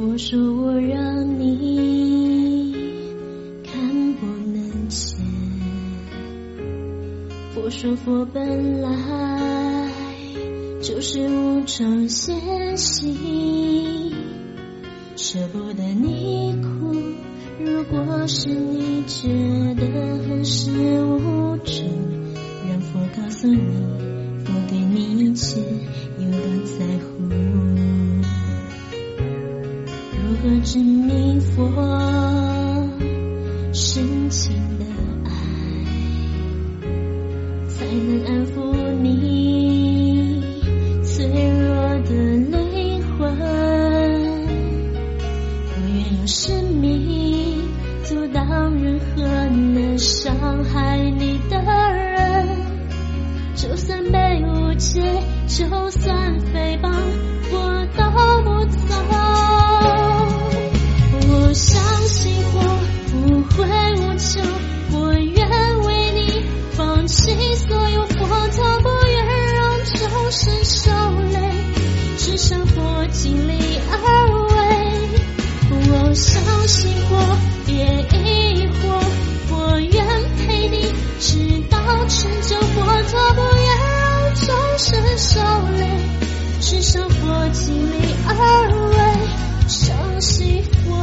我说我让你看不能见，佛说佛本来就是无常现行，舍不得你哭，如果是你觉得很是无助，让佛告诉你，佛给你一切有多在乎。如何证明佛深情的爱，才能安抚你脆弱的灵魂？不愿用生命阻挡任何能伤害你的人，就算被误解，就算诽谤，我都不走。我相信我不会无求，我愿为你放弃所有，佛陀不愿让众生受累，至少佛尽力而为。我相信我别疑惑，我愿陪你直到成就，佛陀不愿让众生受累，至少佛尽力而为，相信佛。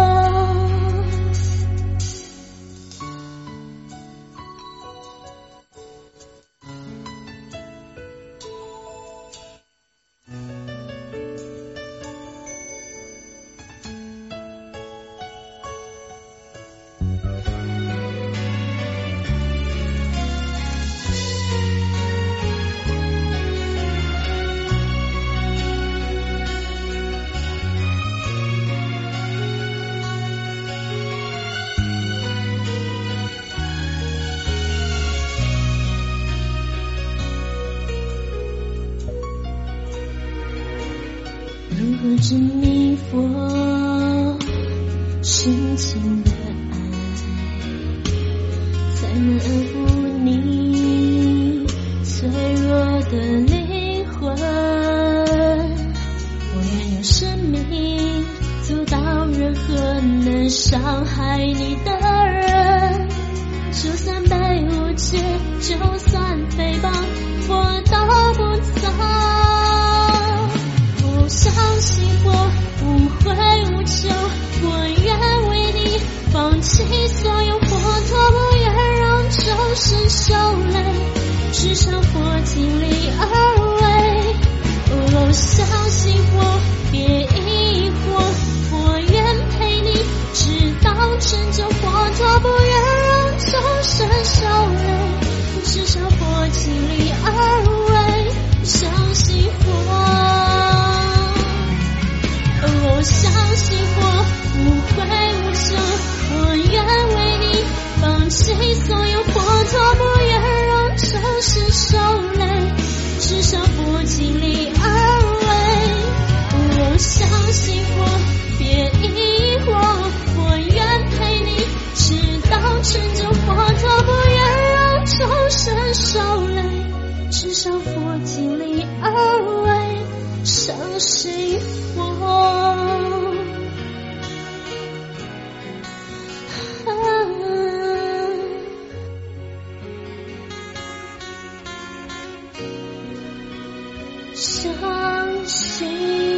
如何证明佛深情的爱，才能安抚你脆弱的灵魂？我愿用生命阻挡任何能伤害你的人，就算被误解，就算诽谤，我都不走。我相信我不会无求，我愿为你放弃所有，佛陀不愿让众生受累，至少佛尽力而为。我相信我别疑惑，我愿陪你直到成就，佛陀不愿让众生受累，至少佛尽力而为，相信佛。我相信我不会无求，我愿为你放弃所有，佛陀不愿让众生受累，至少佛尽力而为。我相信我别疑惑，我愿陪你直到成就，佛陀不愿让众生受累，至少佛尽力而为，相信佛。相信